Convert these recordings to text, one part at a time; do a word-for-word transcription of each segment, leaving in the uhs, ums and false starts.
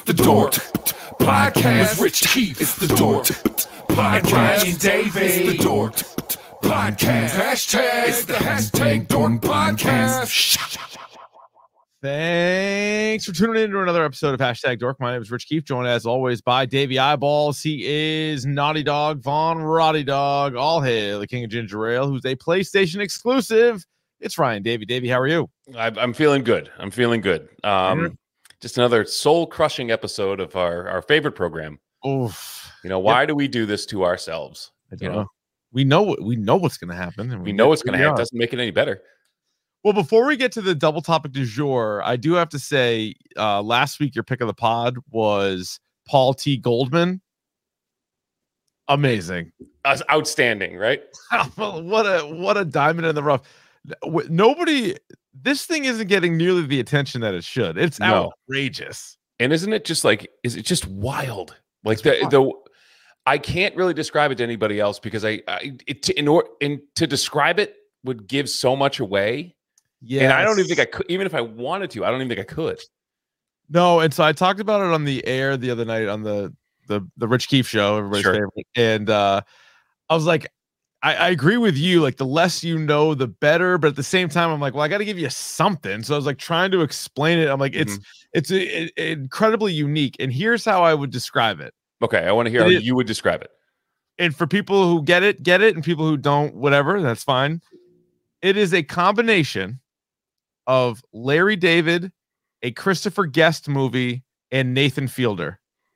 the Dork Podcast with Rich Keefe. It's the Dork Podcast. Ryan David. It's the Dork Podcast. Hashtag. It's the hashtag Dork Podcast. Thanks for tuning in to another episode of Hashtag Dork. My name is Rich Keefe, joined as always by Davey Eyeballs. He is Naughty Dog, Von Roddy Dog, all hail the King of Ginger Ale, who's a PlayStation exclusive. It's Ryan Davey. Davey, how are you? I, I'm feeling good. I'm feeling good. Um, mm-hmm. Just another soul-crushing episode of our, our favorite program. Oof. You know, why yep. do we do this to ourselves? I don't you know? know. We know we know what's going to happen. And we, we know what's going to happen. It doesn't make it any better. Well, before we get to the double topic du jour, I do have to say, uh, last week your pick of the pod was Paul T. Goldman. Amazing, uh, outstanding, right? what a what a diamond in the rough. Nobody, this thing isn't getting nearly the attention that it should. It's no. outrageous. And isn't it just like, is it just wild? Like the wild. the I can't really describe it to anybody else because I, I it, in order in to describe it would give so much away. Yeah, and I don't even think I could, even if I wanted to, I don't even think I could. No, and so I talked about it on the air the other night on the the the Rich Keefe show, everybody's sure. favorite, and uh, I was like, I, I agree with you. Like, the less you know, the better. But at the same time, I'm like, well, I got to give you something. So I was like trying to explain it. I'm like, mm-hmm. it's it's a, a, incredibly unique, and here's how I would describe it. Okay, I want to hear it how is, you would describe it. And for people who get it, get it, and people who don't, whatever, that's fine. It is a combination of Larry David, a Christopher Guest movie, and Nathan Fielder.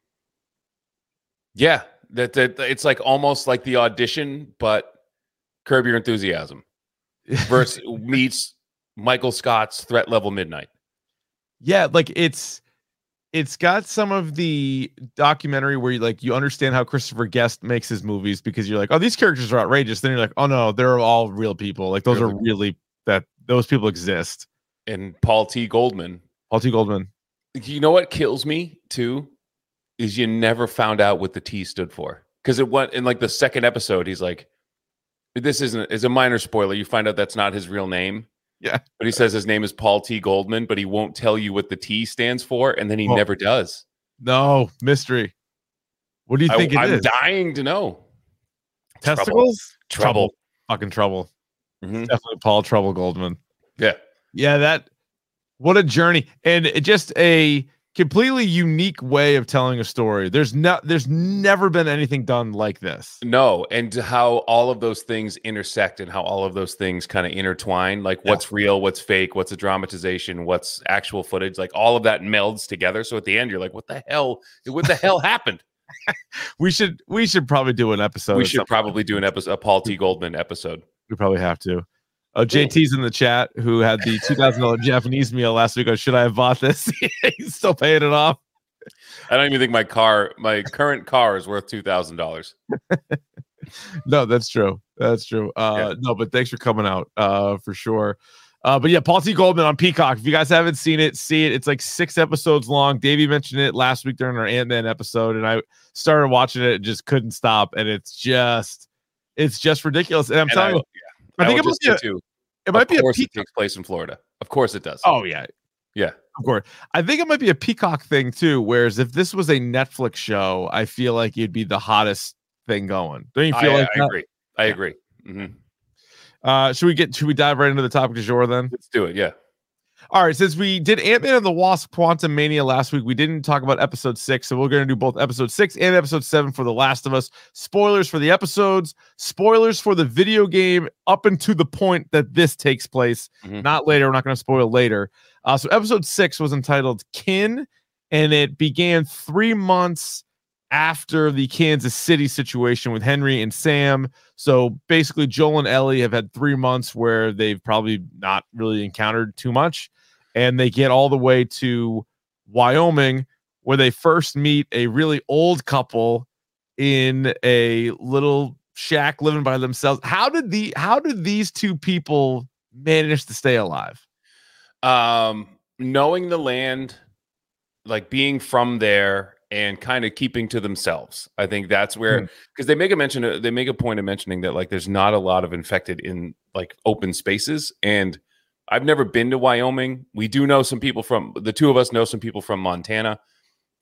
Yeah, that, that it's like almost like The Audition, but Curb Your Enthusiasm versus meets Michael Scott's Threat Level Midnight. Yeah, like it's it's got some of the documentary where you like you understand how Christopher Guest makes his movies because you're like, oh, these characters are outrageous. Then you're like, oh no, they're all real people. Like those really? are really that those people exist. And Paul T. Goldman. Paul T. Goldman. You know what kills me too is you never found out what the T stood for, because it went in like the second episode. He's like, "This isn't is a minor spoiler. You find out that's not his real name." Yeah, but he says his name is Paul T. Goldman, but he won't tell you what the T stands for, and then he oh. never does. No mystery. What do you think I, it I'm is? dying to know. Testicles? Trouble. trouble. Fucking trouble. Mm-hmm. Definitely Paul Trouble Goldman. Yeah. Yeah, that what a journey, and it just a completely unique way of telling a story. There's not there's never been anything done like this. No, and how all of those things intersect and how all of those things kind of intertwine, like yeah. what's real, what's fake, what's a dramatization, what's actual footage, like all of that melds together. So at the end you're like, what the hell? What the hell happened? we should we should probably do an episode. We should probably do an episode, a Paul T. Goldman episode. We probably have to. Uh, J T's in the chat who had the two thousand dollars Japanese meal last week. Oh, should I have bought this? He's still paying it off. I don't even think my car, my current car is worth two thousand dollars. No, that's true. That's true. Uh, yeah. No, but thanks for coming out uh, for sure. Uh, but yeah, Paul T. Goldman on Peacock. If you guys haven't seen it, see it. It's like six episodes long. Davey mentioned it last week during our Ant-Man episode, and I started watching it and just couldn't stop. And it's just, it's just ridiculous. And I'm and telling I, you, yeah. I think I it might be a, too. It might of be a course Peacock. It takes place in Florida. Of course it does. Oh yeah, yeah, of course. I think it might be a Peacock thing too. Whereas if this was a Netflix show, I feel like it'd be the hottest thing going. Don't you feel I, like I that? agree? I agree. Mm-hmm. Uh, should we get? Should we dive right into the topic du jour then? Let's do it. Yeah. All right. Since we did Ant-Man and the Wasp: Quantum Mania last week, we didn't talk about episode six, so we're going to do both episode six and episode seven for The Last of Us. Spoilers for the episodes, spoilers for the video game, up and to the point that this takes place, mm-hmm. not later. We're not going to spoil later. Uh, so episode six was entitled Kin, and it began three months after the Kansas City situation with Henry and Sam. So basically, Joel and Ellie have had three months where they've probably not really encountered too much. And they get all the way to Wyoming, where they first meet a really old couple in a little shack living by themselves. How did the how did these two people manage to stay alive? Um, knowing the land, like being from there and kind of keeping to themselves. I think that's where, because mm. they make a mention, they make a point of mentioning that like there's not a lot of infected in like open spaces. And I've never been to Wyoming. We do know some people from, the two of us know some people from Montana.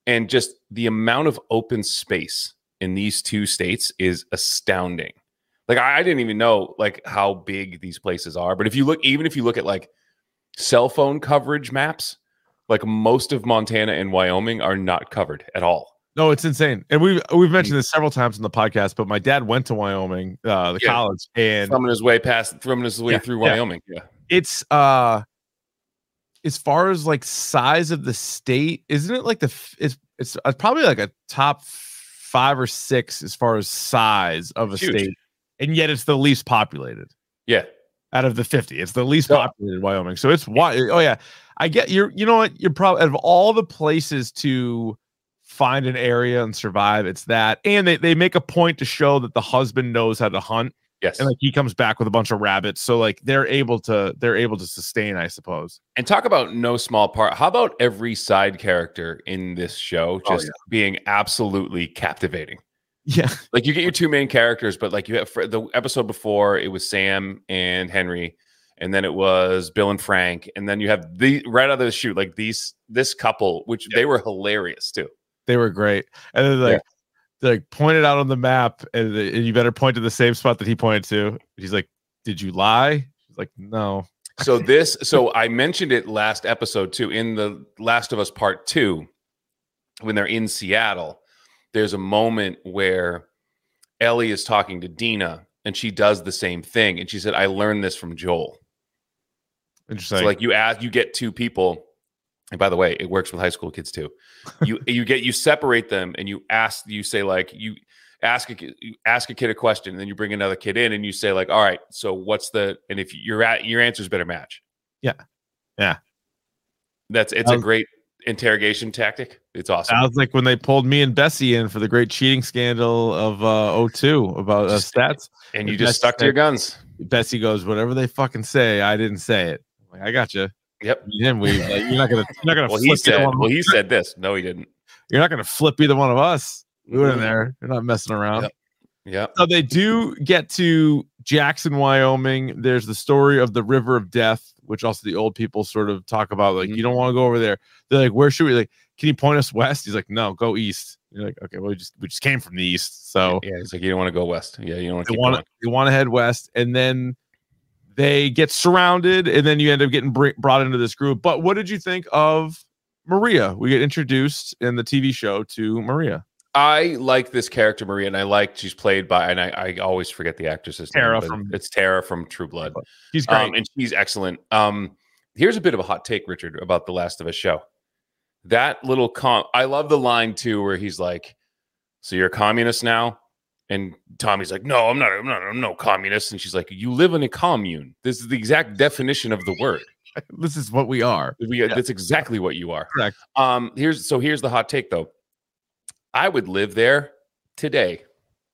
And just the amount of open space in these two states is astounding. Like I, I didn't even know like how big these places are. But if you look, even if you look at like cell phone coverage maps, like most of Montana and Wyoming are not covered at all. No, it's insane. And we've we've mentioned this several times in the podcast, but my dad went to Wyoming, uh, the Yeah. college, and Thumbing his way past, thumbing his way Yeah, through yeah. Wyoming. Yeah. it's uh as far as like size of the state, isn't it like the f- it's it's uh, probably like a top five or six as far as size of a It's huge. state, and yet it's the least populated Yeah. out of the fifty. It's the least So- populated Wyoming. So it's why. Oh yeah, I get you're. You know what? You're probably out of all the places to find an area and survive, it's that. And they they make a point to show that the husband knows how to hunt, Yes. and like he comes back with a bunch of rabbits. So like they're able to they're able to sustain, I suppose. And talk about no small part. How about every side character in this show Oh, just being absolutely captivating? Yeah, Like you get your two main characters, but like you have for the episode before, it was Sam and Henry, and then it was Bill and Frank, and then you have the right out of the chute, like these this couple, which Yeah. they were hilarious too. they were great. And then like they like pointed out on the map, and, the, and you better point to the same spot that he pointed to. He's like, "Did you lie?" She's like, "No." So this, so I mentioned it last episode too, in the Last of Us Part Two, when they're in Seattle. There's a moment where Ellie is talking to Dina, and she does the same thing, and she said, "I learned this from Joel." Interesting. So like you ask, you get two people, and by the way, it works with high school kids too. You you get you separate them, and you ask, you say like you ask a ki- you ask a kid a question, and then you bring another kid in, and you say like, "All right, so what's the?" And if you're at your answers better match. Yeah. Yeah. That's it's That a was- great interrogation tactic. It's awesome. Sounds like when they pulled me and Bessie in for the great cheating scandal of uh oh two about uh, Just- stats. And you Bessie just stuck to your said- guns. Bessie goes, "Whatever they fucking say, I didn't say it." I'm like, I got you. Yep. Him, we like, you're not gonna you're not gonna Well, flip he either said. one of Well, us. he said this. No, he didn't. You're not gonna flip either one of us. We were in Mhm. there. You're not messing around. Yep. Yep. So they do get to Jackson, Wyoming. There's the story of the River of Death, which also the old people sort of talk about. Like, Mhm. you don't want to go over there. They're like, "Where should we?" Like, "Can you point us west?" He's like, "No, go east." You're like, "Okay, well, we just we just came from the east, so Yeah, it's like you don't want to go west. Yeah, you don't want to they keep want going. to they want to head west." And then they get surrounded, and then you end up getting br- brought into this group. But what did you think of Maria? We get introduced in the T V show to Maria. I like this character, Maria, and I like she's played by, and I, I always forget the actress's Tara name, but from- it's Tara from True Blood. He's great. Um, and she's excellent. Um, here's a bit of a hot take, Richard, about the Last of Us show. That little com, I love the line too, where he's like, "So you're a communist now?" And Tommy's like, "No, I'm not. I'm not. I'm no communist." And she's like, "You live in a commune. This is the exact definition of the word. This is what we are. We, That's exactly what you are." Correct. Um, here's so here's the hot take though. I would live there today.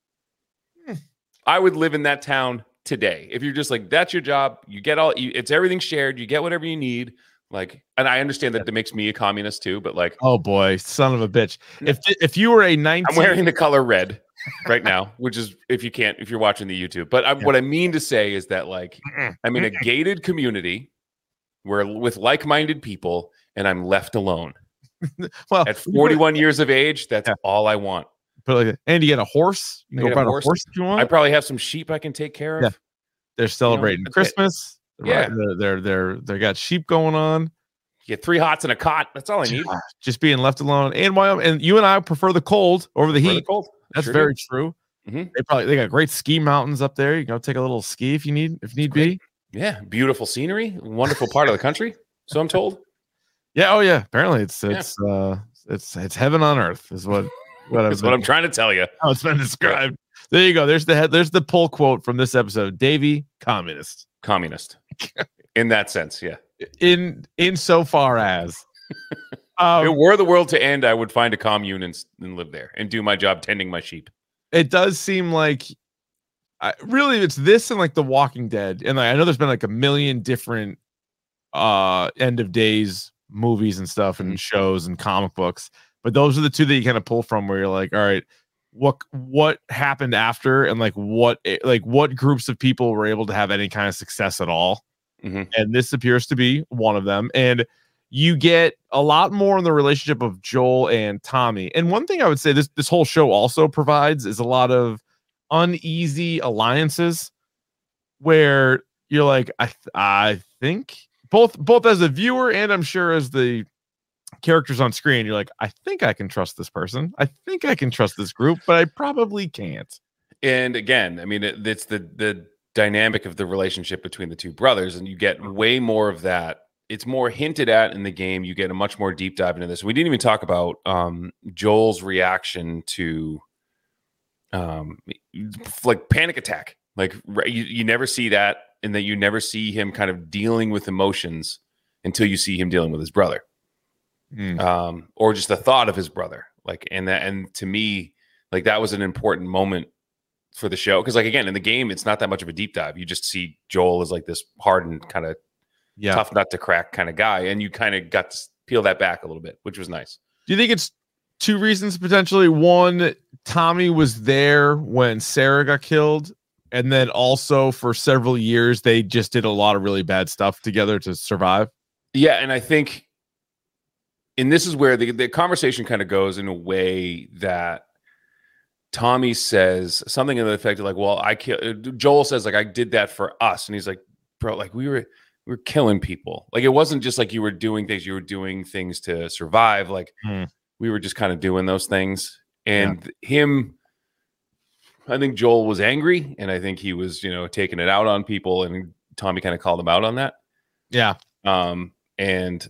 Hmm. I would live in that town today. If you're just like, that's your job, you get all you, it's everything shared, you get whatever you need. Like, and I understand that that makes me a communist too, but like Oh boy, son of a bitch! If if you were a nineteen, I'm wearing the color red right now, which is if you can't, if you're watching the YouTube. But I, Yeah. what I mean to say is that like Mm-mm. I'm in a gated community where with like-minded people, and I'm left alone. well, At forty-one years of age, that's Yeah. all I want. But like, and you get a horse. You I can get go a ride a horse. horse if you want. I probably have some sheep I can take care of. Yeah. They're celebrating that's it. Christmas. Yeah. Right? They're, they're they're they got sheep going on. Get three hots and a cot. That's all I need. Just being left alone. And Wyoming, and you and I prefer the cold over the For the heat. cold. That's Sure very do. true. Mhm. They probably they got great ski mountains up there. You can go take a little ski if you need if need be. Yeah, beautiful scenery, wonderful part of the country. So I'm told. Yeah. Oh yeah. Apparently it's Yeah. it's uh it's it's heaven on earth is what what I've That's what been- I'm trying to tell you. how it's been described. There you go. There's the head. There's the pull quote from this episode. Davey, communist. Communist. In that sense, yeah. In in so far as If it um, were the world to end, I would find a commune and, s- and live there and do my job tending my sheep. it does seem like I, really it's this and like The Walking Dead. And like, I know there's been like a million different uh end of days movies and stuff and Mhm. shows and comic books, but those are the two that you kind of pull from where you're like, all right, what what happened after, and like what eh, like what groups of people were able to have any kind of success at all. Mhm. And this appears to be one of them. And you get a lot more in the relationship of Joel and Tommy. And one thing I would say this this whole show also provides is a lot of uneasy alliances where you're like, I th- I think both both as a viewer and I'm sure as the characters on screen, you're like, I think I can trust this person. I think I can trust this group, but I probably can't. And again, I mean, it, it's the the dynamic of the relationship between the two brothers, and you get way more of that. It's more hinted at in the game. You get a much more deep dive into this. We didn't even talk about um, Joel's reaction to um, like panic attack. Like you, you never see that, and that you never see him kind of dealing with emotions until you see him dealing with his brother, mm. um, or just the thought of his brother. Like, and that, and to me, like that was an important moment for the show, because like again in the game it's not that much of a deep dive. You just see Joel as like this hardened kind of yeah. tough nut to crack kind of guy, and you kind of got to peel that back a little bit, which was nice. Do you think it's two reasons potentially? One, Tommy was there when Sarah got killed, and then also for several years they just did a lot of really bad stuff together to survive. Yeah, and I think, and this is where the, the conversation kind of goes in a way that Tommy says something in the effect of like, well, I killed, Joel says like, I did that for us. And he's like, bro, like we were, we were killing people. Like, it wasn't just like you were doing things, you were doing things to survive. Like mm. we were just kind of doing those things. And yeah. him, I think Joel was angry, and I think he was, you know, taking it out on people, and Tommy kind of called him out on that. Yeah. Um, and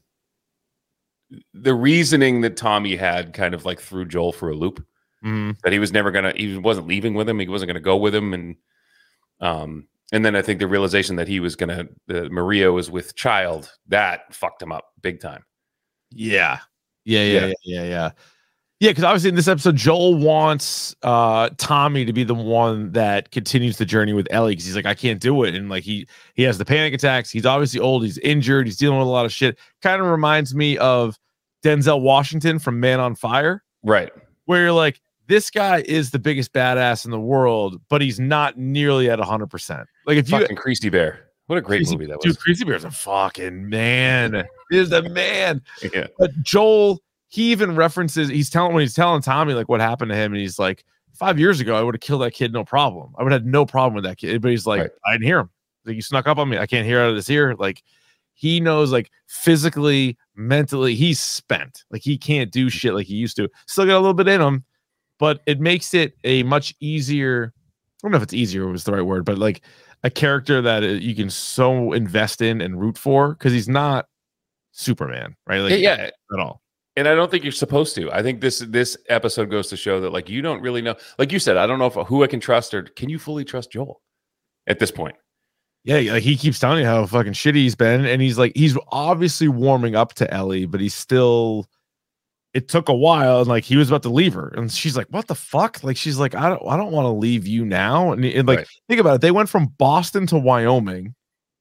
the reasoning that Tommy had kind of like threw Joel for a loop. Mm. That he was never gonna, he wasn't leaving with him, he wasn't gonna go with him, and um, and then I think the realization that he was gonna, uh, Maria was with child, that fucked him up big time. Yeah, yeah, yeah, yeah, yeah, yeah. Yeah, because obviously in this episode, Joel wants uh Tommy to be the one that continues the journey with Ellie, because he's like, I can't do it, and like he he has the panic attacks. He's obviously old. He's injured. He's dealing with a lot of shit. Kind of reminds me of Denzel Washington from Man on Fire, right? Where you're like, this guy is the biggest badass in the world, but he's not nearly at one hundred percent. Like if you fucking Creasy Bear, what a great Creasy, movie that was. Dude, Creasy Bear's a fucking man. He's the man. Yeah. But Joel, he even references, he's telling when he's telling Tommy like what happened to him, and he's like, five years ago I would have killed that kid, no problem. I would have had no problem with that kid. But he's like, right. I didn't hear him. Like, you snuck up on me. I can't hear out of this ear. Like, he knows, like, physically, mentally, he's spent. Like, he can't do shit like he used to. Still got a little bit in him, but it makes it a much easier, I don't know if it's easier was the right word, but like a character that you can so invest in and root for, because he's not Superman, right? Like, yeah, at all. And I don't think you're supposed to. I think this this episode goes to show that, like, you don't really know. Like you said, I don't know if who I can trust, or can you fully trust Joel at this point? Yeah, like he keeps telling you how fucking shitty he's been, and he's like, he's obviously warming up to Ellie, but he's still. It took a while, and like he was about to leave her, and she's like, "What the fuck?" Like, she's like, "I don't, I don't want to leave you now." And, and like, right. Think about it. They went from Boston to Wyoming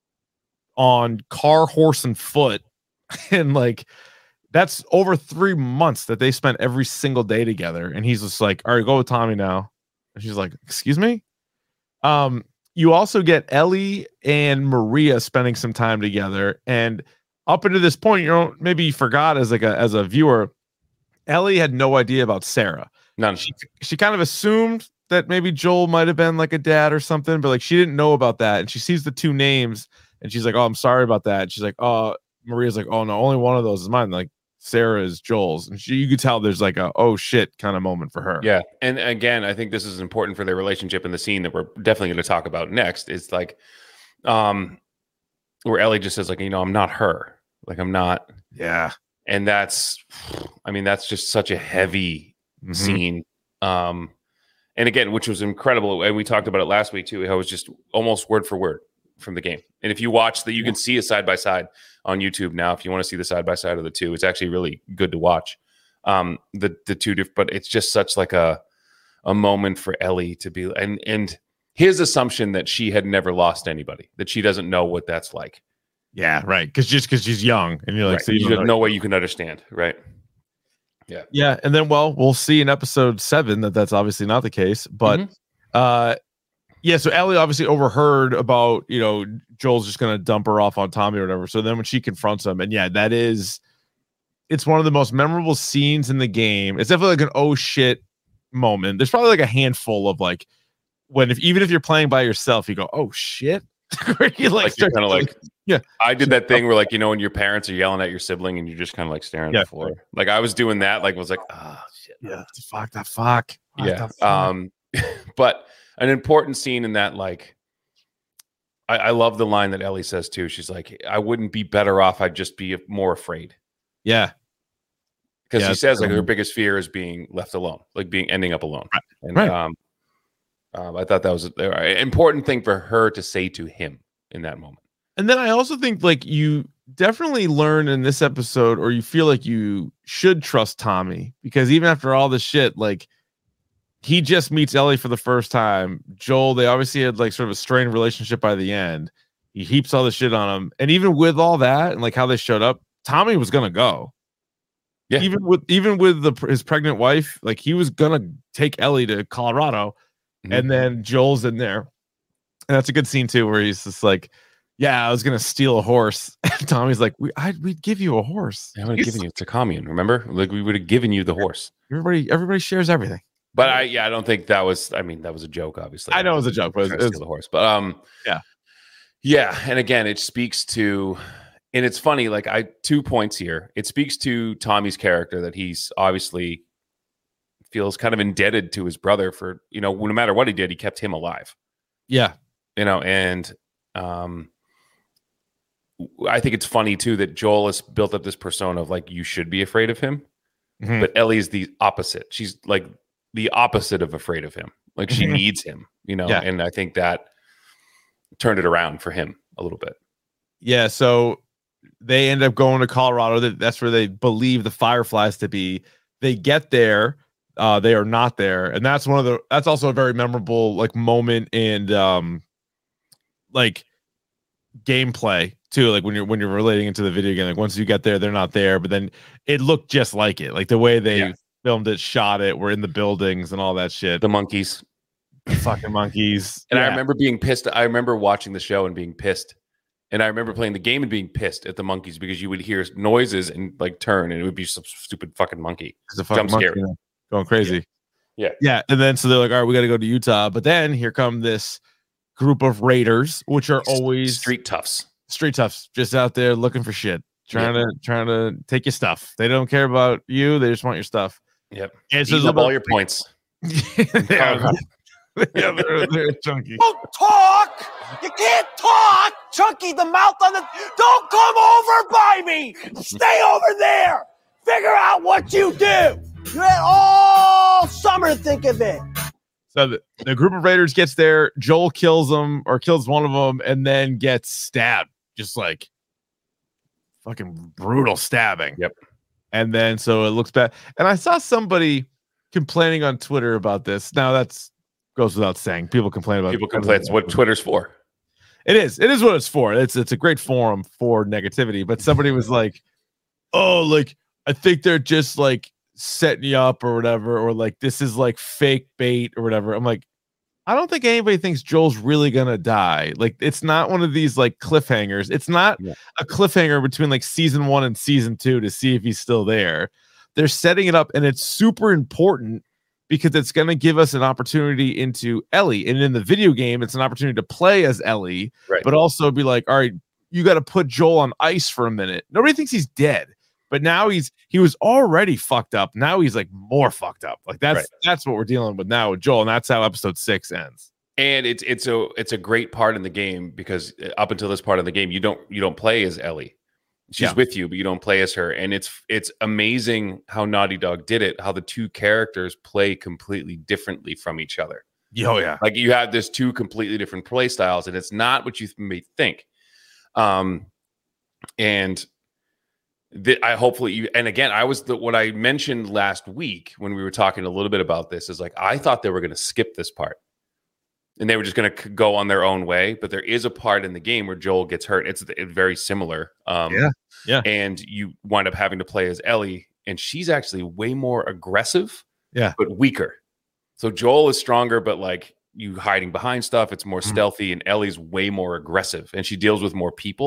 on car, horse, and foot, and like. That's over three months that they spent every single day together. And he's just like, all right, go with Tommy now. And she's like, excuse me? Um, you also get Ellie and Maria spending some time together. And up until this point, you know, maybe you forgot as like a as a viewer, Ellie had no idea about Sarah. None. She, she kind of assumed that maybe Joel might have been like a dad or something, but like she didn't know about that. And she sees the two names and she's like, oh, I'm sorry about that. And she's like, oh, Maria's like, oh no, only one of those is mine. Like, Sarah is Joel's, and she, you could tell there's like a oh shit kind of moment for her. Yeah, and again, I think this is important for their relationship in the scene that we're definitely going to talk about next. Is like, um, where Ellie just says like, you know, I'm not her, like I'm not. Yeah, and that's, I mean, that's just such a heavy mm-hmm. scene. Um, and again, which was incredible, and we talked about it last week too. How it was just almost word for word from the game. And if you watch that, you can see a side by side on YouTube now. If you want to see the side by side of the two, it's actually really good to watch. Um, the the two different, but it's just such like a a moment for Ellie to be, and and his assumption that she had never lost anybody, that she doesn't know what that's like. Yeah, right. Because just because she's young, and you're like, right. so you, you have no way you can understand, right? Yeah, yeah. And then, well, we'll see in episode seven that that's obviously not the case, but mm-hmm. uh. Yeah, so Ellie obviously overheard about, you know, Joel's just going to dump her off on Tommy or whatever. So then when she confronts him, and yeah, that is it's one of the most memorable scenes in the game. It's definitely like an oh shit moment. There's probably like a handful of like when if even if you're playing by yourself, you go, oh shit. you like, like you're kind of like, yeah. I did that thing where like, you know, when your parents are yelling at your sibling and you're just kind of like staring yeah. at the floor. Like I was doing that, like was like, oh shit. Yeah. Fuck that fuck. fuck yeah. fuck. Um, but an important scene in that, like, I, I love the line that Ellie says too. She's like, I wouldn't be better off. I'd just be more afraid. Yeah. Because yeah, she says like um, her biggest fear is being left alone, like being ending up alone. Right. And right. um, um, I thought that was an important thing for her to say to him in that moment. And then I also think like you definitely learn in this episode, or you feel like you should trust Tommy, because even after all this shit, like he just meets Ellie for the first time. Joel, they obviously had like sort of a strained relationship by the end. He heaps all this shit on him. And even with all that and like how they showed up, Tommy was gonna go. Yeah. Even with even with the his pregnant wife, like he was gonna take Ellie to Colorado, mm-hmm. and then Joel's in there, and that's a good scene too, where he's just like, "Yeah, I was gonna steal a horse." And Tommy's like, "We, I, we'd give you a horse. I would have given you to commune. Remember, like we would have given you the horse. Everybody, everybody shares everything." But I, yeah, I don't think that was. I mean, that was a joke, obviously. I know it was a joke, but it was, steal the horse. But um, yeah, yeah, and again, it speaks to. And it's funny, like I two points here. It speaks to Tommy's character that he's obviously feels kind of indebted to his brother for, you know, no matter what he did, he kept him alive. Yeah. You know, and um, I think it's funny too that Joel has built up this persona of like, you should be afraid of him. Mm-hmm. But Ellie's the opposite. She's like the opposite of afraid of him. Like she mm-hmm. needs him, you know, yeah. and I think that turned it around for him a little bit. Yeah. So they end up going to Colorado. That's where they believe the Fireflies to be. They get there. Uh, they are not there. And that's one of the, that's also a very memorable like moment and um, like gameplay too. Like when you're, when you're relating into the video game, like once you get there, they're not there, but then it looked just like it. Like the way they yeah. filmed it, shot it, we're in the buildings and all that shit. The monkeys. The fucking monkeys. And yeah. I remember being pissed. I remember watching the show and being pissed. And I remember playing the game and being pissed at the monkeys because you would hear noises and like turn and it would be some stupid fucking monkey. It's a fucking Jump monkey scare. Going crazy. Yeah. Yeah. And then so they're like, all right, we got to go to Utah. But then here come this group of raiders, which are always street toughs. Street toughs, just out there looking for shit, trying yep. to trying to take your stuff. They don't care about you. They just want your stuff. Yep. And so about all your points. yeah, yeah, they're, they're chunky. Don't talk. You can't talk. Chunky, the mouth on the. Don't come over by me. Stay over there. Figure out what you do. You had all summer to think of it. So the, the group of raiders gets there. Joel kills them or kills one of them, and then gets stabbed. Just like fucking brutal stabbing. Yep. And then so it looks bad. And I saw somebody complaining on Twitter about this. Now that's goes without saying. People complain about people complain. It's what Twitter's for. It is. It is what it's for. It's it's a great forum for negativity. But somebody was like, "Oh, like I think they're just like setting you up or whatever, or like this is like fake bait or whatever." I'm like, I don't think anybody thinks Joel's really gonna die. Like it's not one of these like cliffhangers. It's not yeah. a cliffhanger between like season one and season two to see if he's still there. They're setting it up, and it's super important because it's going to give us an opportunity into Ellie. And in the video game, it's an opportunity to play as Ellie, right. but also be like, all right, you got to put Joel on ice for a minute. Nobody thinks he's dead, but now he's, he was already fucked up. Now he's like more fucked up. Like that's, right. that's what we're dealing with now with Joel. And that's how episode six ends. And it's, it's a, it's a great part in the game because up until this part of the game, you don't, you don't play as Ellie. She's yeah. with you, but you don't play as her. And it's it's amazing how Naughty Dog did it, how the two characters play completely differently from each other. Oh, yeah. Like you have this two completely different play styles, and it's not what you may think. Um, and the, I hopefully you, and again, I was the what I mentioned last week when we were talking a little bit about this is like I thought they were going to skip this part. And they were just going to go on their own way. But there is a part in the game where Joel gets hurt. It's, it's very similar. Um, yeah. Yeah. And you wind up having to play as Ellie. And she's actually way more aggressive. Yeah. But weaker. So Joel is stronger, but like you hiding behind stuff. It's more mm. stealthy. And Ellie's way more aggressive. And she deals with more people.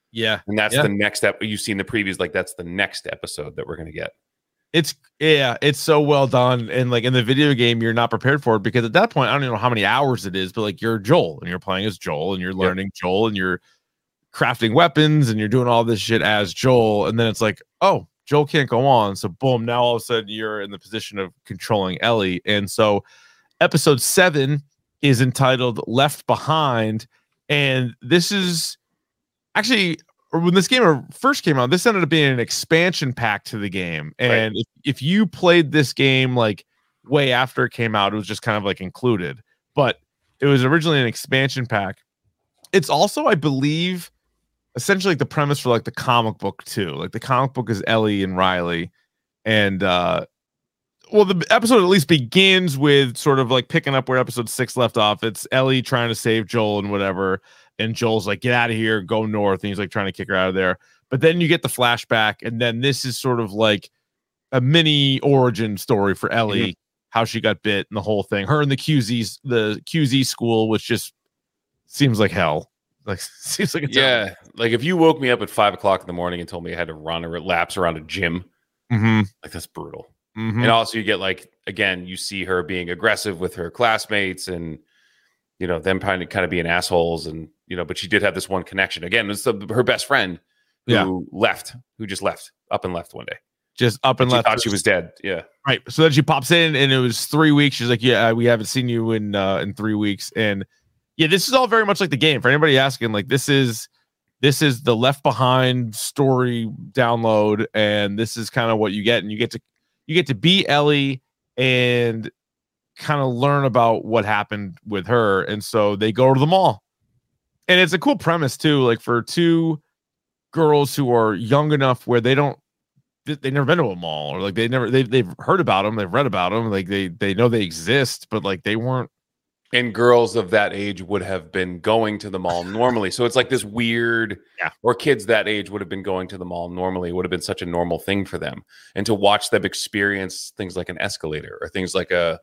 Yeah. And that's yeah. the next step. You've seen the previews, like that's the next episode that we're gonna get. It's yeah, it's so well done. And like in the video game, you're not prepared for it because at that point, I don't even know how many hours it is, but like you're Joel and you're playing as Joel and you're learning yep. Joel and you're crafting weapons and you're doing all this shit as Joel. And then it's like, oh, Joel can't go on. So boom, now all of a sudden you're in the position of controlling Ellie. And so episode seven is entitled Left Behind. And this is actually, or when this game first came out, this ended up being an expansion pack to the game. And right. if, if you played this game like way after it came out, it was just kind of like included. But it was originally an expansion pack. It's also, I believe, essentially like the premise for like the comic book too. Like the comic book is Ellie and Riley. And uh well, the episode at least begins with sort of like picking up where episode six left off. It's Ellie trying to save Joel and whatever. And Joel's like, get out of here, go north. And he's like trying to kick her out of there. But then you get the flashback. And then this is sort of like a mini origin story for Ellie, mm-hmm. how she got bit and the whole thing. Her and the Q Z's, the Q Z school, which just seems like hell. Like, seems like it's yeah. hell. Like if you woke me up at five o'clock in the morning and told me I had to run or laps around a gym, mm-hmm. like that's brutal. Mm-hmm. And also you get like, again, you see her being aggressive with her classmates and, you know, them kind of kind of being assholes. And, you know, but she did have this one connection. Again, it's the, her best friend who yeah. left, who just left, up and left one day. Just up and, and she left. thought she was dead. Yeah. Right. So then she pops in and it was three weeks. She's like, yeah, we haven't seen you in, uh, in three weeks. And yeah, this is all very much like the game. For anybody asking, like this is, this is the Left Behind story download. And this is kind of what you get. And you get to, you get to be Ellie and kind of learn about what happened with her. And so they go to the mall. And it's a cool premise too, like for two girls who are young enough where they don't, they've never been to a mall or like they never, they've, they've heard about them. They've read about them. Like they, they know they exist, but like they weren't. And girls of that age would have been going to the mall normally. So it's like this weird, yeah. or kids that age would have been going to the mall normally. It would have been such a normal thing for them. And to watch them experience things like an escalator or things like a,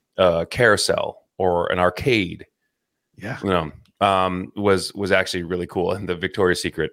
a carousel or an arcade, yeah, you know, um, was, was actually really cool. And the Victoria's Secret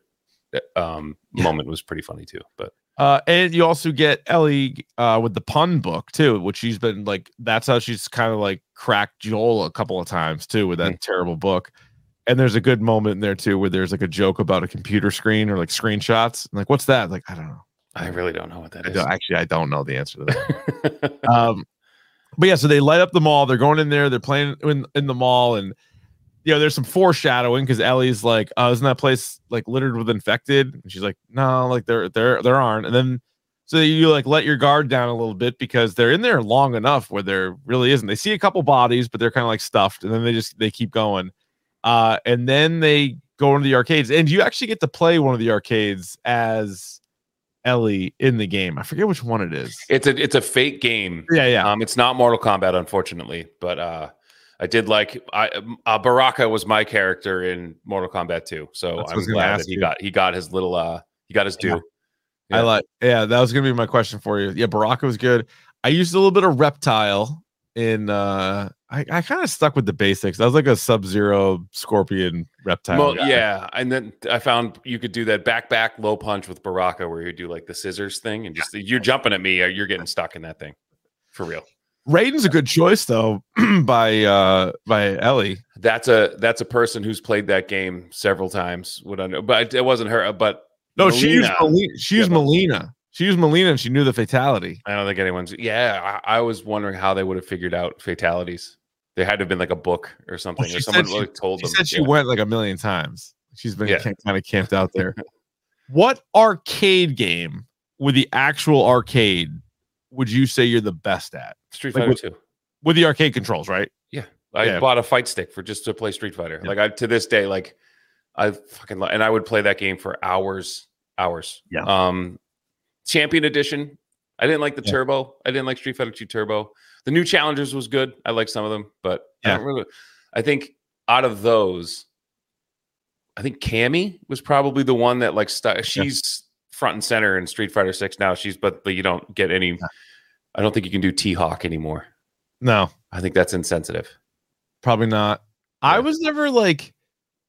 um, yeah. moment was pretty funny too, but. Uh, and you also get Ellie uh, with the pun book too, which she's been like, that's how she's kind of like cracked Joel a couple of times too with that mm. terrible book. And there's a good moment in there too, where there's like a joke about a computer screen or like screenshots. I'm like, what's that? Like, I don't know. I really don't know what that I is. Don't, actually, I don't know the answer to that. um, but yeah, so they light up the mall. They're going in there. They're playing in, in the mall. And, you know, there's some foreshadowing because Ellie's like, oh, isn't that place like littered with infected? And she's like, no, like there, there, there aren't. And then so you like let your guard down a little bit because they're in there long enough where there really isn't. They see a couple bodies, but they're kind of like stuffed. And then they just, they keep going. Uh, and then they go into the arcades and you actually get to play one of the arcades as Ellie in the game. I forget which one it is. It's a, it's a fake game. Yeah. Yeah. Um, it's not Mortal Kombat, unfortunately, but, uh, I did like I uh, Baraka was my character in Mortal Kombat two, so I'm glad that he you. got he got his little uh he got his due. Yeah. Yeah. I like yeah, that was gonna be my question for you. Yeah, Baraka was good. I used a little bit of Reptile in uh I, I kind of stuck with the basics. I was like a Sub-Zero Scorpion Reptile. Well, yeah, and then I found you could do that back back low punch with Baraka where you do like the scissors thing and just yeah. you're jumping at me, you're getting stuck in that thing for real. Raiden's a good choice though by uh by Ellie. That's a that's a person who's played that game several times. Would I know? But it wasn't her. But no, Melina, she used Melina. She used yeah, Melina. She used Melina, and she knew the fatality. I don't think anyone's. Yeah, I, I was wondering how they would have figured out fatalities. There had to have been like a book or something, well, or someone she, like told she them. She said she yeah. went like a million times. She's been yeah. kind of camped out there. What arcade game with the actual arcade would you say you're the best at? Street like Fighter with, two. With the arcade controls, right? Yeah. I yeah. bought a fight stick for just to play Street Fighter. Yeah. Like I to this day, like I fucking and I would play that game for hours, hours. Yeah. Um Champion Edition. I didn't like the yeah. Turbo. I didn't like Street Fighter two Turbo. The new Challengers was good. I like some of them, but yeah. I don't really I think out of those, I think Cammy was probably the one that like st- she's yeah. front and center in Street Fighter six now. She's but, but you don't get any yeah. I don't think you can do T-Hawk anymore. No, I think that's insensitive. Probably not. Yeah. I was never like,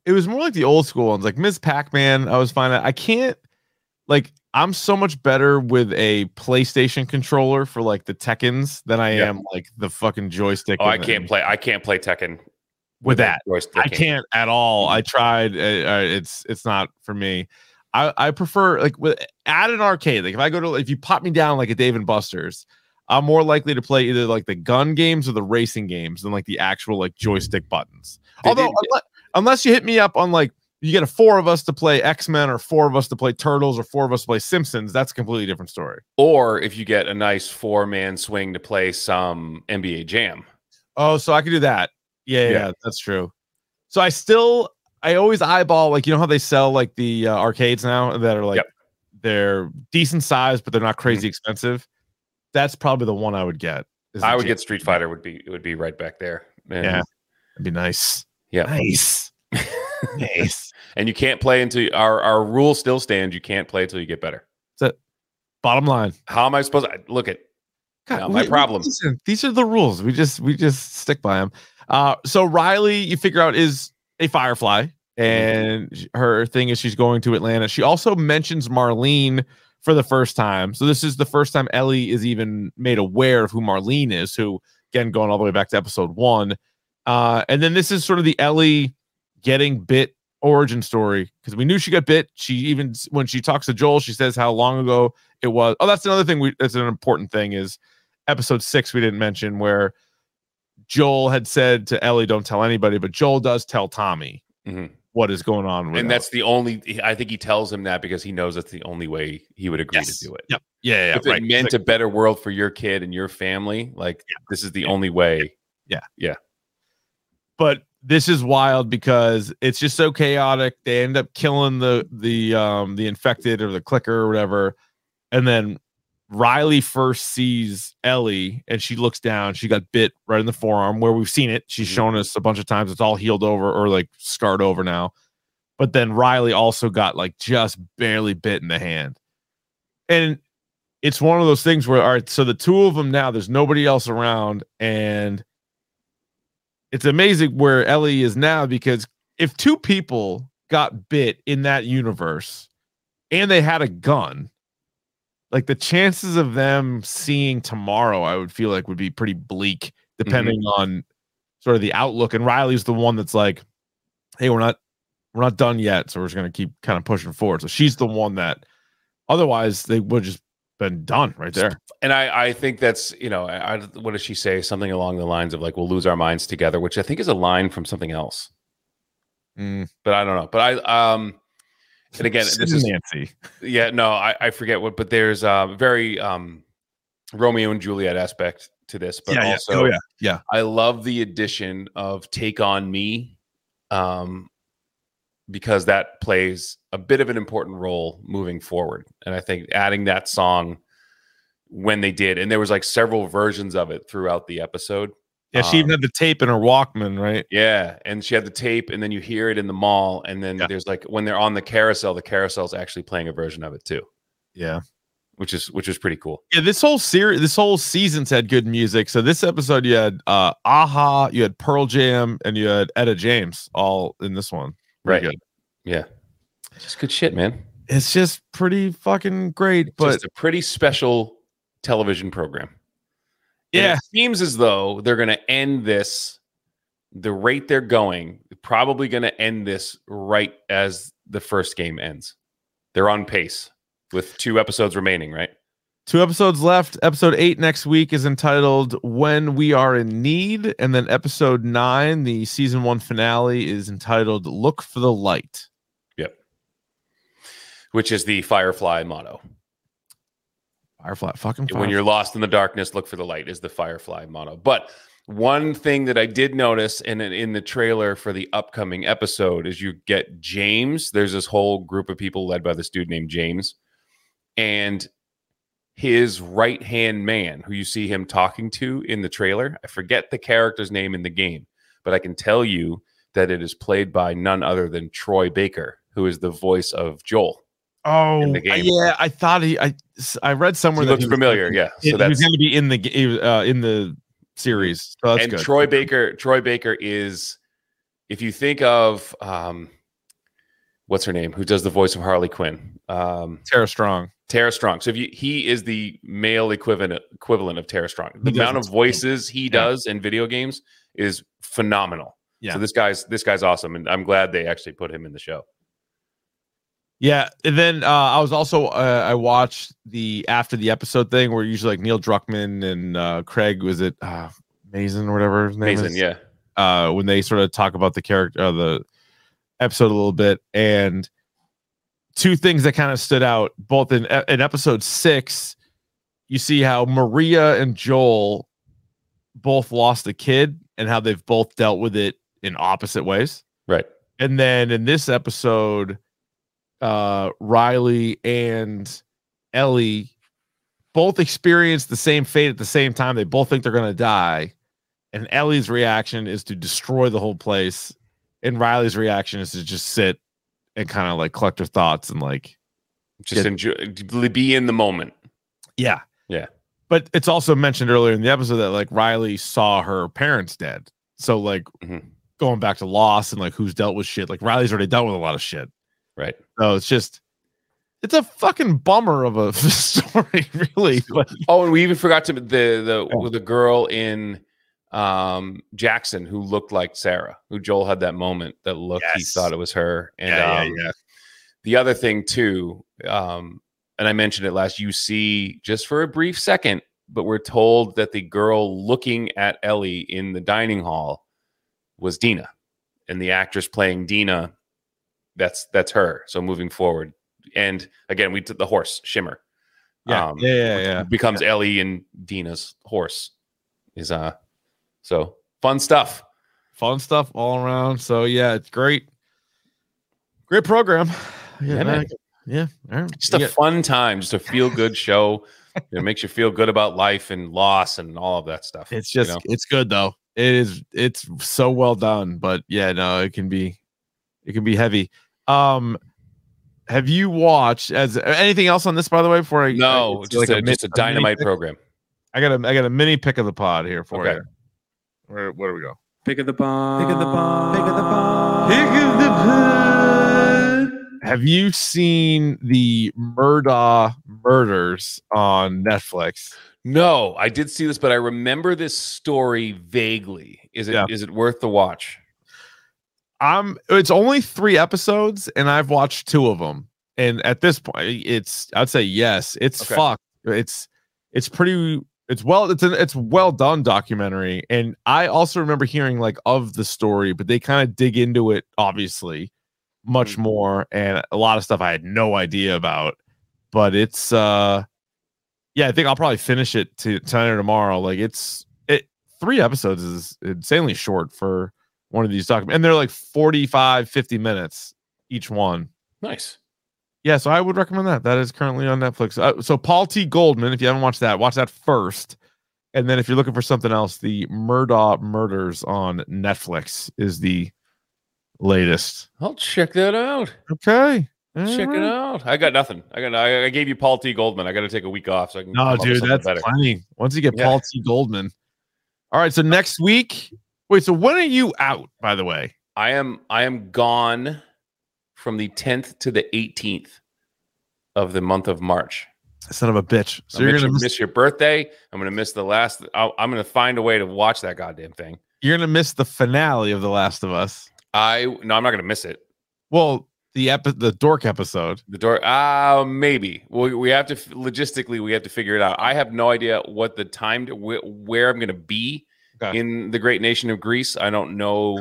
it was more like the old school ones, like Miz Pac-Man. I was finding I can't like I'm so much better with a PlayStation controller for like the Tekkens than I Yeah. am like the fucking joystick. Oh, I and- can't play. I can't play Tekken with a that. joystick. I can't at all. I tried. Uh, uh, it's it's not for me. I I prefer like with at an arcade. Like if I go to if you pop me down like a Dave and Buster's, I'm more likely to play either like the gun games or the racing games than like the actual like joystick buttons. They Although did- unless, unless you hit me up on like you get a four of us to play X-Men or four of us to play Turtles or four of us to play Simpsons, that's a completely different story. Or if you get a nice four man swing to play some N B A Jam. Oh, so I could do that. Yeah, yeah, Yeah. yeah, that's true. So I still, I always eyeball like you know how they sell like the uh, arcades now that are like Yep. they're decent size but they're not crazy Mm-hmm. expensive. That's probably the one I would get. is the I would Jam. get Street Fighter. Would be it would be right back there. And, Yeah, it'd be nice. yeah. Nice, nice. And you can't play until our our rule still stands. You can't play until you get better. Bottom line. How am I supposed to look at? God, Not my we- we- problem. listen, these are the rules. We just we just stick by them. Uh, so Riley, you figure out is a Firefly, and sh- her thing is she's going to Atlanta. She also mentions Marlene for the first time. So this is the first time Ellie is even made aware of who Marlene is. Who again going all the way back to episode one. Uh, and then this is sort of the Ellie getting bit origin story because we knew she got bit. She even when she talks to Joel, she says how long ago it was. Oh, that's another thing. We that's an important thing is episode six we didn't mention where Joel had said to Ellie, "Don't tell anybody," but Joel does tell Tommy Mhm. what is going on with And Ellie. that's the only. I think he tells him that because he knows that's the only way he would agree Yes. to do it. Yep. Yeah, yeah, If right. it meant a better world for your kid and your family, like this is the only way. But this is wild because it's just so chaotic. They end up killing the the um the infected or the clicker or whatever, and then Riley first sees Ellie and she looks down. She got bit right in the forearm where we've seen it. She's Mhm. shown us a bunch of times. It's all healed over or like scarred over now. But then Riley also got like just barely bit in the hand. And it's one of those things where, all right, so the two of them now, there's nobody else around. And it's amazing where Ellie is now because if two people got bit in that universe and they had a gun, like the chances of them seeing tomorrow, I would feel like would be pretty bleak depending on sort of the outlook. And Riley's the one that's like, hey, we're not we're not done yet. So we're just gonna keep kind of pushing forward. So she's the one that otherwise they would have just been done right there. And I, I think that's, you know, I, I- what does she say? Something along the lines of like, we'll lose our minds together, which I think is a line from something else, Mm. but I don't know. But I, um, and again, this is, Nancy. yeah, no, I, I forget what, but there's a very, um, Romeo and Juliet aspect to this, but Yeah, yeah. also Oh, yeah. Yeah. I love the addition of Take On Me, um, because that plays a bit of an important role moving forward. And I think adding that song when they did, and there was like several versions of it throughout the episode. Yeah, she even Um, had the tape in her Walkman, right? Yeah, and she had the tape, and then you hear it in the mall, and then Yeah. there's like when they're on the carousel, the carousel's actually playing a version of it too, Yeah. which is which is pretty cool. Yeah, this whole series, this whole season's had good music. So this episode, you had uh Aha, you had Pearl Jam, and you had Etta James all in this one. Pretty Right. good. Yeah, just good shit, man. It's just pretty fucking great. But Just a pretty special television program. And yeah, it seems as though they're going to end this the rate they're going, probably going to end this right as the first game ends. They're on pace with two episodes remaining, right? two episodes left. Episode eight next week is entitled When We Are in Need. And then episode nine, the season one finale, is entitled Look for the Light. Yep. Which is the Firefly motto. Firefly, fucking Firefly. When you're lost in the darkness, look for the light is the Firefly motto. But one thing that I did notice in in the trailer for the upcoming episode is you get James. There's this whole group of people led by this dude named James, and his right hand man, who you see him talking to in the trailer. I forget the character's name in the game, but I can tell you that it is played by none other than Troy Baker, who is the voice of Joel. Oh, in the game. yeah. I thought he, I, I read somewhere He that looks he was familiar, gonna be- yeah. he- So he was that's going to be in the ga- uh, in the series. So that's and good. Troy Baker, Troy Baker is, if you think of um, what's her name? Who does the voice of Harley Quinn? Um, Tara Strong. Tara Strong. So if you, he is the male equivalent equivalent of Tara Strong. The He amount of does- voices he yeah. does in video games is phenomenal. Yeah. So this guy's this guy's awesome, and I'm glad they actually put him in the show. Yeah, and then uh, I was also uh, I watched the after the episode thing where usually like Neil Druckmann and uh, Craig was it uh, Mason or whatever his name Amazing, is. yeah. Uh, when they sort of talk about the character, uh, the episode a little bit, and two things that kind of stood out both in in episode six, you see how Maria and Joel both lost a kid and how they've both dealt with it in opposite ways. Right. And then in this episode, uh Riley and Ellie both experience the same fate at the same time. They both think they're going to die, and Ellie's reaction is to destroy the whole place, and Riley's reaction is to just sit and kind of like collect her thoughts and like Just Get- enjoy, be in the moment. yeah Yeah. But it's also mentioned earlier in the episode that like Riley saw her parents dead, so like Mhm. going back to loss and like who's dealt with shit, like Riley's already dealt with a lot of shit. Right. So it's just, it's a fucking bummer of a story, really. But Oh, and we even forgot to the the Oh. the girl in um Jackson who looked like Sarah, who Joel had that moment that looked he Yes. thought it was her. And yeah, um, yeah, yeah. the other thing too, um, and I mentioned it last, you see just for a brief second, but we're told that the girl looking at Ellie in the dining hall was Dina, and the actress playing Dina, that's that's her. So moving forward, and again, we took the horse Shimmer. Yeah, um, yeah, yeah, which yeah. becomes Ellie and Dina's horse. Is uh, so fun stuff. Fun stuff all around. So yeah, it's great. Great program. Yeah, man. Yeah. All right. Just You a get- fun time, just a feel good show. It makes you feel good about life and loss and all of that stuff. It's you just, know? it's good though. It is, it's so well done. But yeah, no, it can be, it can be heavy. Um, have you watched as anything else on this, by the way, before I no, I- it's just, like a, mi- just a mini dynamite pick? program. I got a, I got a mini pick of the pod here for Okay. you. Where, where do we go? Pick of the bomb. Pick of the bomb. Pick of the bomb. Pick of the pod. Have you seen the Murdaugh murders on Netflix? No, I did see this, but I remember this story vaguely. Is it is Yeah. it worth the watch? I'm it's only three episodes and I've watched two of them. And at this point, it's I'd say yes, it's Okay. fucked. It's it's pretty it's well it's an it's well done documentary. And I also remember hearing like of the story, but they kind of dig into it obviously much Mhm. more, and a lot of stuff I had no idea about. But it's uh yeah, I think I'll probably finish it to tonight or tomorrow. Like it's it three episodes is insanely short for one of these documents, and they're like forty-five, fifty minutes each one. Nice. Yeah, so I would recommend that. That is currently on Netflix. Uh, so Paul T. Goldman, if you haven't watched that, watch that first. And then if you're looking for something else, the Murdaugh Murders on Netflix is the latest. I'll check that out. Okay. Check it out. I got nothing. I got. I, I gave you Paul T. Goldman. I got to take a week off so I can. come No, up with dude, something that's better. plenty. Once you get Yeah. Paul T. Goldman. All right, so next week. Wait, so when are you out, by the way? I am. I am gone from the tenth to the eighteenth of the month of March. Son of a bitch. So I'm you're gonna gonna miss, miss, your birthday. I'm gonna miss the last. I'll, I'm gonna find a way to watch that goddamn thing. you're gonna miss the finale of The Last of Us. I no, I'm not gonna miss it. Well, the epi- the dork episode. The door, uh maybe. We we have to logistically we have to figure it out. I have no idea what the time to, wh- where I'm going to be Okay. in the great nation of Greece. I don't know.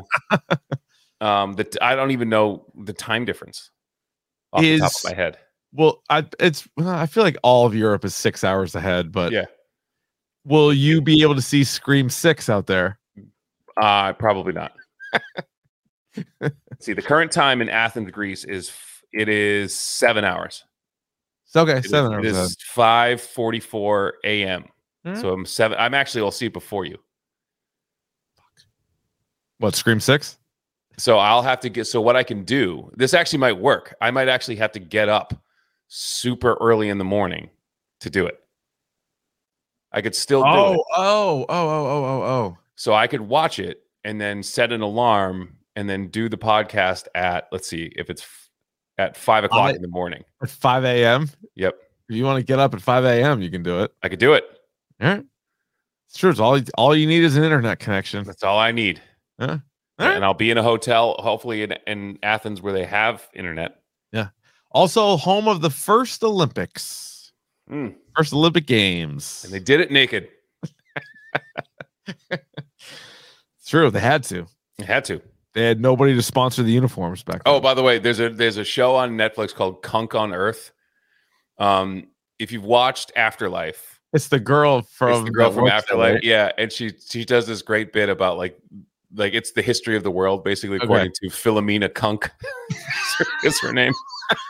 um, the I don't even know the time difference off the top Is- of my head. Well, I it's well, I feel like all of Europe is six hours ahead, but Yeah. will you be able to see Scream Six out there? Uh probably not. See, the current time in Athens, Greece is f- it is seven hours. It's okay, It is- seven it hours is ahead. five forty-four a.m. Alright. So I'm seven. I'm actually I'll see it before you. What, Scream Six? So I'll have to get. So what I can do, this actually might work. I might actually have to get up super early in the morning to do it. I could still do Oh, it. oh, oh, oh, oh, oh, oh. So I could watch it and then set an alarm and then do the podcast at, let's see, if it's at five o'clock I- in the morning. At five a.m. Yep, If you want to get up at five a.m., you can do it. I could do it. All right. It's true. It's all, all you need is an internet connection. That's all I need. Yeah. All right. And I'll be in a hotel, hopefully in, in Athens, where they have internet. Also, home of the first Olympics, Mm. first Olympic Games. And they did it naked. It's true. They had to. They had to. They had nobody to sponsor the uniforms back then. Oh, by the way, there's a there's a show on Netflix called Kunk on Earth. Um, if you've watched Afterlife, It's the girl from it's the girl that from works there, Afterlife, right? yeah, and she she does this great bit about like like it's the history of the world, basically, Okay. according to Philomena Kunk, is her name.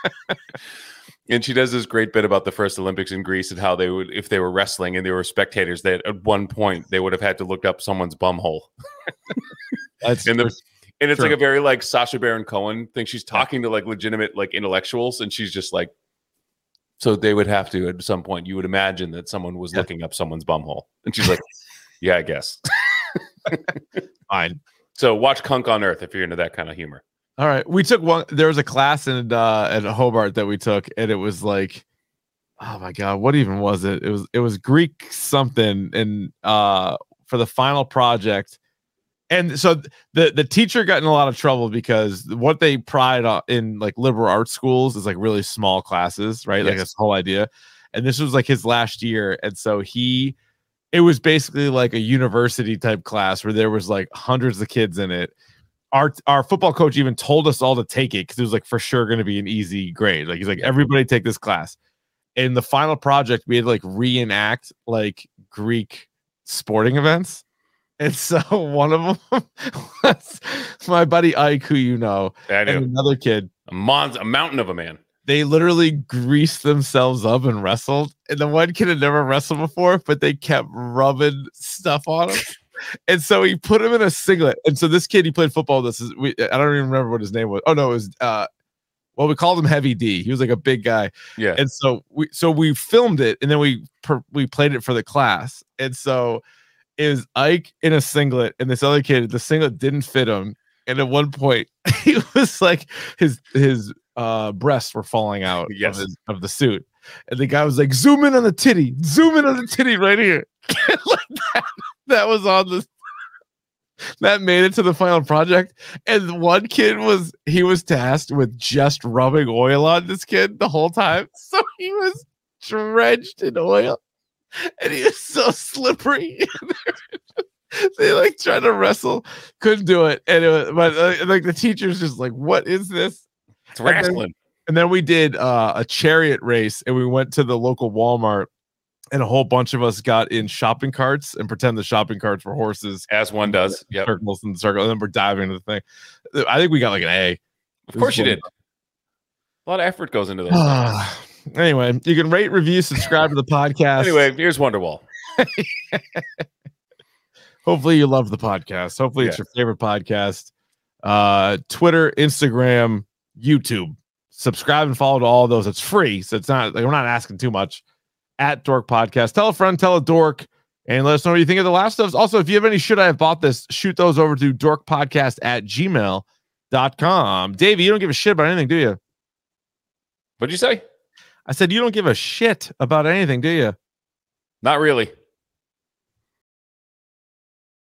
And she does this great bit about the first Olympics in Greece and how they would, if they were wrestling and they were spectators, that at one point they would have had to look up someone's bum hole. That's And the and it's True. like a very like Sacha Baron Cohen thing. She's talking to like legitimate like intellectuals, and she's just like, so they would have to at some point. You would imagine that someone was Yeah. looking up someone's bum hole, and she's like, yeah, I guess. fine. So watch Kunk on Earth if you're into that kind of humor. All right. We took one. There was a class in uh, at Hobart that we took, and it was like, oh my god, what even was it? It was it was Greek something, and uh, for the final project. And so the the teacher got in a lot of trouble because what they pride on in like liberal arts schools is like really small classes, right? Like Yes. that's the whole idea. And this was like his last year, and so he, it was basically like a university type class where there was like hundreds of kids in it. Our our football coach even told us all to take it because it was like for sure going to be an easy grade. Like he's like, everybody take this class. In the final project, we had to like reenact like Greek sporting events. And so one of them was my buddy Ike, who you know, I and do. another kid. A, mon- a mountain of a man. They literally greased themselves up and wrestled. And the one kid had never wrestled before, but they kept rubbing stuff on him. And so he put him in a singlet. And so this kid, he played football. This is we, I don't even remember what his name was. Oh no, it was uh well, we called him Heavy D. He was like a big guy. Yeah. And so we so we filmed it and then we per, we played it for the class. And so it was Ike in a singlet and this other kid, the singlet didn't fit him. And at one point he was like his his uh breasts were falling out Yes. of, his, of the suit. And the guy was like, zoom in on the titty, zoom in on the titty right here. Like that, that was on the that made it to the final project. And one kid was he was tasked with just rubbing oil on this kid the whole time. So he was drenched in oil and he was so slippery. They like tried to wrestle, couldn't do it. And it was, but uh, like the teacher's just like, what is this? It's And then- wrestling. And then we did uh, a chariot race and we went to the local Walmart and a whole bunch of us got in shopping carts and pretend the shopping carts were horses. As one does. Yep. Circles in the circle. And then we're diving into the thing. I think we got like an A. Of course you did. A lot of effort goes into those. things. Anyway, you can rate, review, subscribe to the podcast. Anyway, here's Wonderwall. Hopefully you love the podcast. Hopefully it's Yeah. your favorite podcast. Uh, Twitter, Instagram, YouTube. Subscribe and follow to all those. It's free, so it's not like we're not asking too much. At Dork Podcast. Tell a friend, tell a dork, and let us know what you think of The Last of Us. Also, if you have any should I have bought this, shoot those over to dorkpodcast at gmail dot com. Davey, you don't give a shit about anything, do you? What'd you say? I said you don't give a shit about anything, do you? Not really.